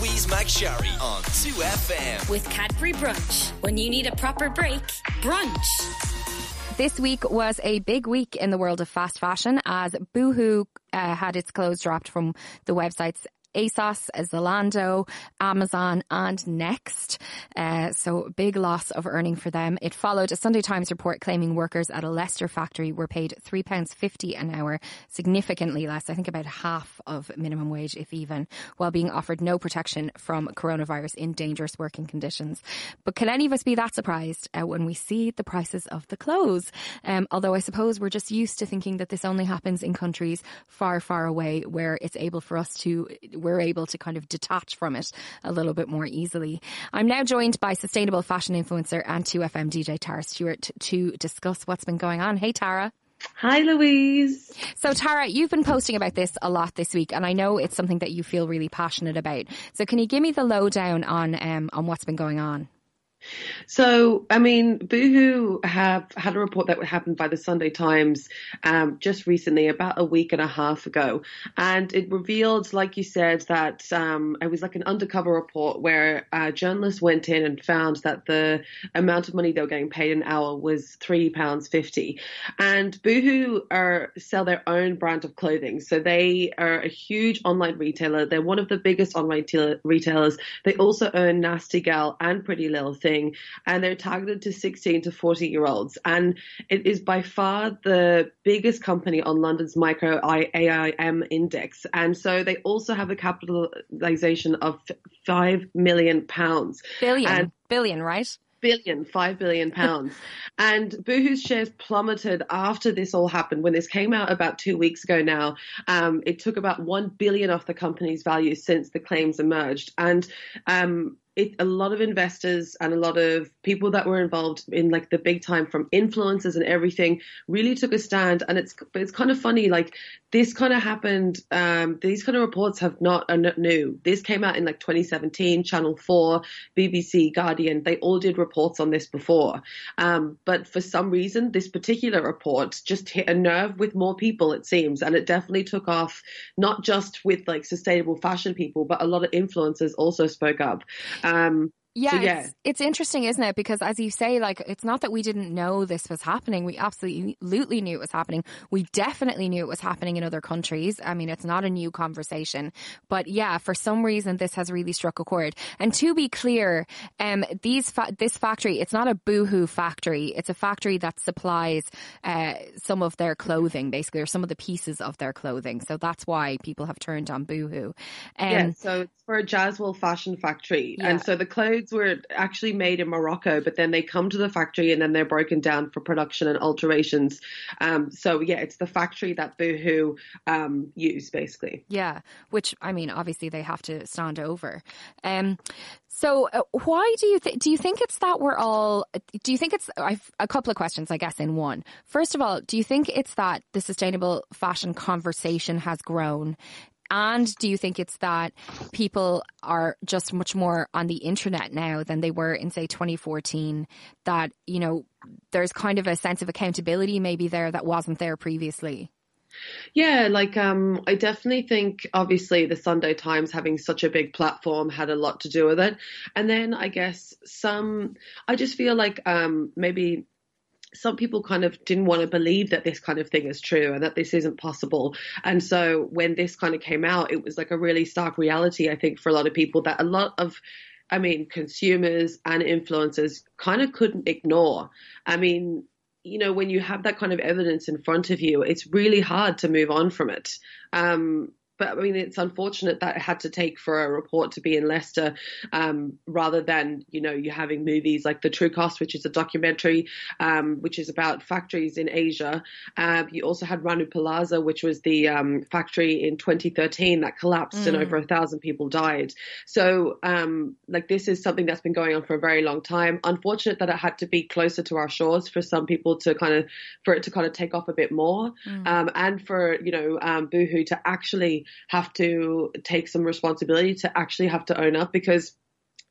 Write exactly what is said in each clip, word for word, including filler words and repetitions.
Louise McSharry on two F M. With Cadbury Brunch. When you need a proper break, brunch. This week was a big week in the world of fast fashion as Boohoo uh, had its clothes dropped from the websites ASOS, Zalando, Amazon and Next. Uh, so big loss of earning for them. It followed a Sunday Times report claiming workers at a Leicester factory were paid three pounds fifty an hour, significantly less, I think about half of minimum wage, if even, while being offered no protection from coronavirus in dangerous working conditions. But can any of us be that surprised uh, when we see the prices of the clothes? Um, although I suppose we're just used to thinking that this only happens in countries far, far away where it's able for us to we're able to kind of detach from it a little bit more easily. I'm now joined by sustainable fashion influencer and two F M D J Tara Stewart to discuss what's been going on. Hey, Tara. Hi, Louise. So, Tara, you've been posting about this a lot this week, and I know it's something that you feel really passionate about. So can you give me the lowdown on um, on what's been going on? So, I mean, Boohoo have had a report that happened by the Sunday Times um, just recently, about a week and a half ago. And it revealed, like you said, that um, it was like an undercover report where uh, journalists went in and found that the amount of money they were getting paid an hour was three pounds fifty. And Boohoo are, sell their own brand of clothing. So they are a huge online retailer. They're one of the biggest online te- retailers. They also own Nasty Gal and Pretty Little Thing. And they're targeted to sixteen to forty year olds. And it is by far the biggest company on London's micro A I M index. And so they also have a capitalization of five million pounds. Billion, and billion, right? Billion, five billion pounds. And Boohoo's shares plummeted after this all happened. When this came out about two weeks ago now, um, it took about one billion off the company's value since the claims emerged. And um, It, a lot of investors and a lot of people that were involved in like the big time, from influencers and everything, really took a stand. And it's it's kind of funny, like this kind of happened. Um, these kind of reports have not are not new. This came out in like twenty seventeen. Channel four, B B C, Guardian, they all did reports on this before. Um, but for some reason, this particular report just hit a nerve with more people, it seems, and it definitely took off, not just with like sustainable fashion people, but a lot of influencers also spoke up. Um, Yeah, so, yeah. It's, it's interesting, isn't it? Because as you say, like, it's not that we didn't know this was happening. We absolutely knew it was happening. We definitely knew it was happening in other countries. I mean, it's not a new conversation. But yeah, for some reason, this has really struck a chord. And to be clear, um, these fa- this factory, it's not a Boohoo factory. It's a factory that supplies uh, some of their clothing, basically, or some of the pieces of their clothing. So that's why people have turned on Boohoo. Um, yeah, so it's for a Jaswell fashion factory. Yeah. And so the clothes were actually made in Morocco, but then they come to the factory and then they're broken down for production and alterations. Um, so yeah, it's the factory that Boohoo um, use, basically. Yeah, which, I mean, obviously they have to stand over. Um, so uh, why do you think, do you think it's that we're all, do you think it's, I've a couple of questions, I guess, in one. First of all, do you think it's that the sustainable fashion conversation has grown? And do you think it's that people are just much more on the internet now than they were in, say, twenty fourteen, that, you know, there's kind of a sense of accountability maybe there that wasn't there previously? Yeah, like um, I definitely think obviously the Sunday Times having such a big platform had a lot to do with it. And then I guess some, I just feel like um, maybe some people kind of didn't want to believe that this kind of thing is true and that this isn't possible. And so when this kind of came out, it was like a really stark reality, I think, for a lot of people that a lot of, I mean, consumers and influencers kind of couldn't ignore. I mean, you know, when you have that kind of evidence in front of you, it's really hard to move on from it. Um, But I mean, it's unfortunate that it had to take for a report to be in Leicester, um, rather than, you know, you having movies like The True Cost, which is a documentary, um, which is about factories in Asia. Uh, you also had Rana Plaza, which was the um, factory in twenty thirteen that collapsed mm. and over a thousand people died. So, um, like, this is something that's been going on for a very long time. Unfortunate that it had to be closer to our shores for some people to kind of, for it to kind of take off a bit more, mm. um, and for, you know, um, Boohoo to actually have to take some responsibility, to actually have to own up, because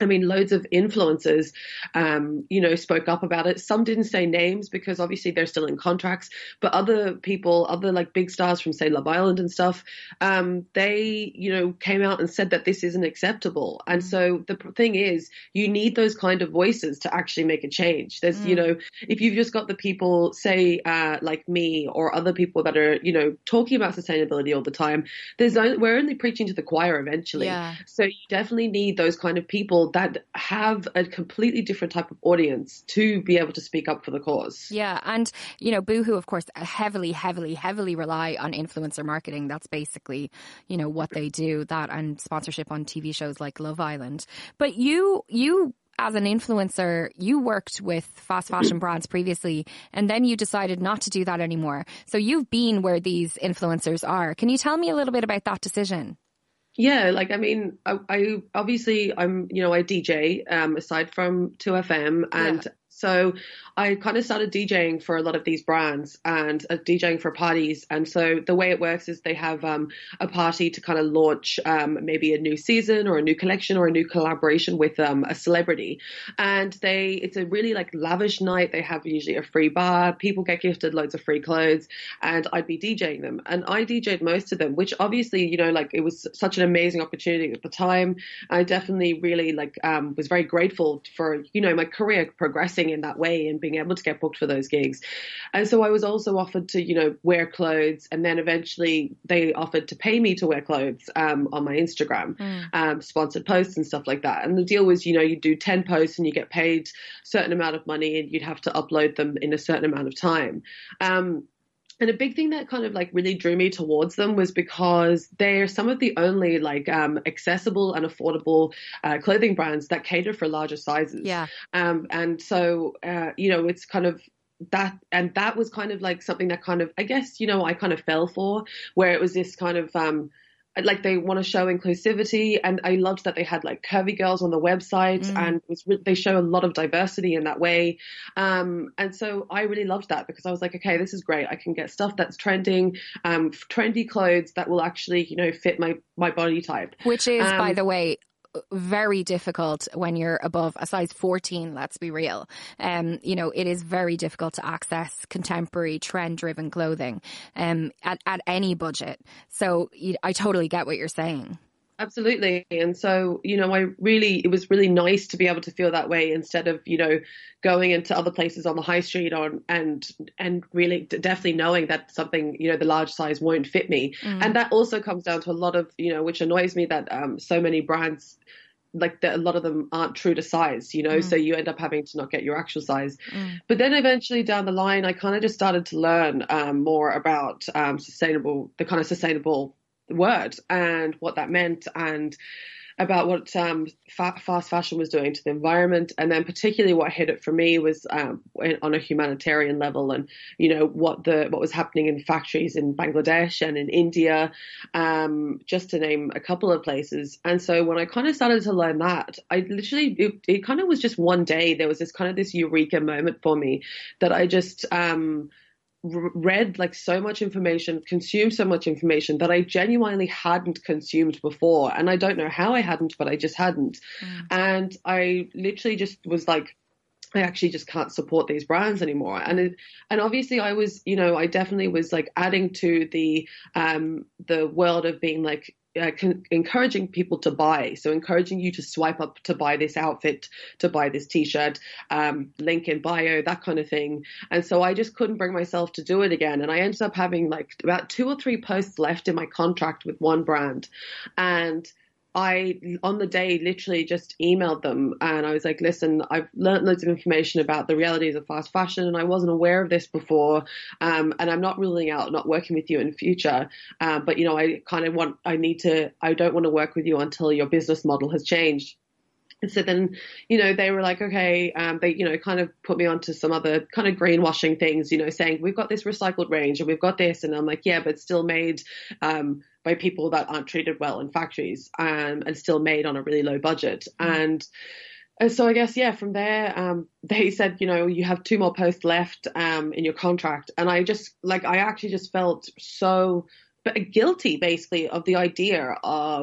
I mean, loads of influencers, um, you know, spoke up about it. Some didn't say names because obviously they're still in contracts, but other people, other like big stars from say Love Island and stuff, um, they, you know, came out and said that this isn't acceptable. And so the thing is, you need those kind of voices to actually make a change. There's, mm. you know, if you've just got the people say, uh, like me or other people that are, you know, talking about sustainability all the time, there's only, we're only preaching to the choir eventually. Yeah. So you definitely need those kind of people that have a completely different type of audience to be able to speak up for the cause. Yeah, and, you know, Boohoo, of course, heavily, heavily, heavily rely on influencer marketing. That's basically, you know, what they do, that and sponsorship on T V shows like Love Island. But you, you as an influencer, you worked with fast fashion brands previously, and then you decided not to do that anymore. So you've been where these influencers are. Can you tell me a little bit about that decision? Yeah, like, I mean, I, I obviously I'm, you know, I D J, um, aside from two F M, and yeah. So I kind of started DJing for a lot of these brands and uh, DJing for parties. And so the way it works is they have um, a party to kind of launch um, maybe a new season or a new collection or a new collaboration with um, a celebrity. And they, it's a really like lavish night. They have usually a free bar. People get gifted loads of free clothes, and I'd be DJing them. And I D J'd most of them, which obviously, you know, like it was such an amazing opportunity at the time. I definitely really like um, was very grateful for, you know, my career progressing in that way and being able to get booked for those gigs. And so I was also offered to, you know, wear clothes, and then eventually they offered to pay me to wear clothes um, on my Instagram, mm. um, sponsored posts and stuff like that. And the deal was, you know, you do ten posts and you get paid a certain amount of money, and you'd have to upload them in a certain amount of time. Um, And a big thing that kind of like really drew me towards them was because they're some of the only like um, accessible and affordable uh, clothing brands that cater for larger sizes. Yeah. Um, and so, uh, you know, it's kind of that, and that was kind of like something that kind of, I guess, you know, I kind of fell for, where it was this kind of, um, like they want to show inclusivity, and I loved that they had like curvy girls on the website, mm. and it was re- they show a lot of diversity in that way. Um, and so I really loved that because I was like, okay, this is great. I can get stuff that's trending, um, trendy clothes that will actually, you know, fit my, my body type. Which is, um, by the way, very difficult when you're above a size fourteen, let's be real. Um, you know, it is very difficult to access contemporary trend-driven clothing um, at, at any budget. So you, I totally get what you're saying. Absolutely. And so, you know, I really, it was really nice to be able to feel that way instead of, you know, going into other places on the high street on and, and really definitely knowing that something, you know, the large size won't fit me. Mm. And that also comes down to a lot of, you know, which annoys me that um, so many brands, like the, a lot of them aren't true to size, you know, mm. so you end up having to not get your actual size. Mm. But then eventually down the line, I kind of just started to learn um, more about um, sustainable, the kind of sustainable word and what that meant, and about what um, fa- fast fashion was doing to the environment. And then particularly what hit it for me was um, on a humanitarian level, and, you know, what the what was happening in factories in Bangladesh and in India, um, just to name a couple of places. And so when I kind of started to learn that, I literally, it, it kind of was just one day, there was this kind of this eureka moment for me that I just, um, read like so much information, consumed so much information that I genuinely hadn't consumed before. And I don't know how I hadn't, but I just hadn't. Mm. And I literally just was like, I actually just can't support these brands anymore. And it, and obviously I was, you know, I definitely was like adding to the, um, the world of being like, Uh, con- encouraging people to buy. So encouraging you to swipe up to buy this outfit, to buy this t-shirt, um, link in bio, that kind of thing. And so I just couldn't bring myself to do it again. And I ended up having like about two or three posts left in my contract with one brand. And I, on the day, literally just emailed them and I was like, listen, I've learned loads of information about the realities of fast fashion and I wasn't aware of this before. Um, and I'm not ruling out not working with you in the future. Um, but, you know, I kind of want, I need to, I don't want to work with you until your business model has changed. And so then, you know, they were like, okay, um, they, you know, kind of put me onto some other kind of greenwashing things, you know, saying we've got this recycled range and we've got this. And I'm like, yeah, but still made um, by people that aren't treated well in factories um, and still made on a really low budget. Mm-hmm. And And so I guess, yeah, from there, um, they said, you know, you have two more posts left um, in your contract. And I just like I actually just felt so guilty, basically, of the idea of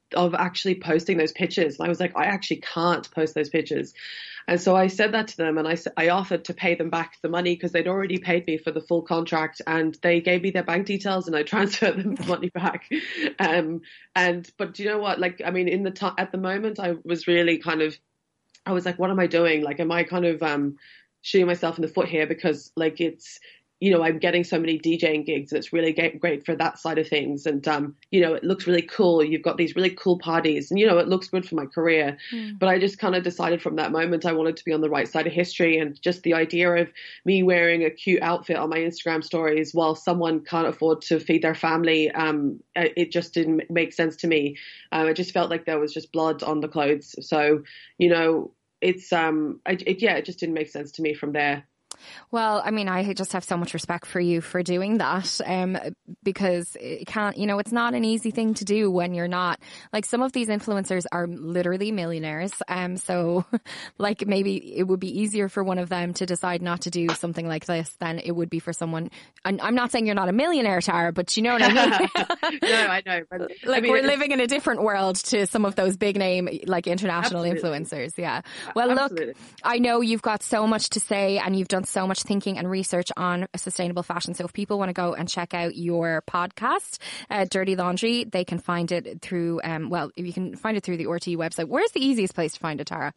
of actually posting those pictures. And I was like, I actually can't post those pictures. And so I said that to them, and I, I offered to pay them back the money because they'd already paid me for the full contract, and they gave me their bank details and I transferred them the money back. Um, and, but you know what, like, I mean, in the t- at the moment I was really kind of, I was like, what am I doing? Like, am I kind of, um, shooting myself in the foot here? Because like, it's, you know, I'm getting so many DJing gigs and it's really great for that side of things. And, um, you know, it looks really cool. You've got these really cool parties and, you know, it looks good for my career. Mm. But I just kind of decided from that moment I wanted to be on the right side of history. And just the idea of me wearing a cute outfit on my Instagram stories while someone can't afford to feed their family, um, it just didn't make sense to me. Um, it just felt like there was just blood on the clothes. So, you know, it's, um, I, it, yeah, it just didn't make sense to me from there. Well, I mean, I just have so much respect for you for doing that, um, because it can't, you know, it's not an easy thing to do when you're not, like, some of these influencers are literally millionaires. Um, so like maybe it would be easier for one of them to decide not to do something like this than it would be for someone. And I'm not saying you're not a millionaire, Tara, but you know what I mean? No, I know. But, like, I mean, we're living in a different world to some of those big name, like, international absolutely. influencers. Yeah. Well, absolutely. Look, I know you've got so much to say and you've done so much thinking and research on sustainable fashion. So if people want to go and check out your podcast, uh, Dirty Laundry, they can find it through, um, well, you can find it through the R T E website. Where's the easiest place to find it, Tara?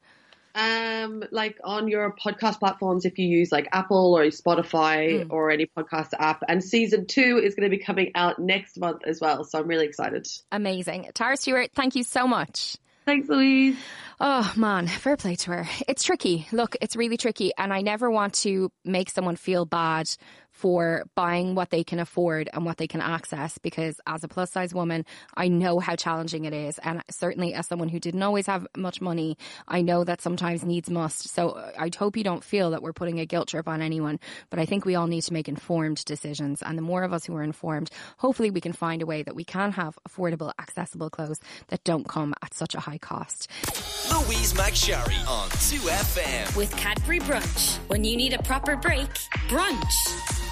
Um, like on your podcast platforms, if you use like Apple or Spotify mm. or any podcast app. And season two is going to be coming out next month as well. So I'm really excited. Amazing. Tara Stewart, thank you so much. Thanks, Louise. Oh, man, fair play to her. It's tricky. Look, it's really tricky. And I never want to make someone feel bad for buying what they can afford and what they can access, because as a plus size woman, I know how challenging it is. And certainly as someone who didn't always have much money, I know that sometimes needs must. So I hope you don't feel that we're putting a guilt trip on anyone, but I think we all need to make informed decisions. And the more of us who are informed, hopefully we can find a way that we can have affordable, accessible clothes that don't come at such a high cost. Louise McSharry on two F M. With Cadbury Brunch. When you need a proper break, brunch.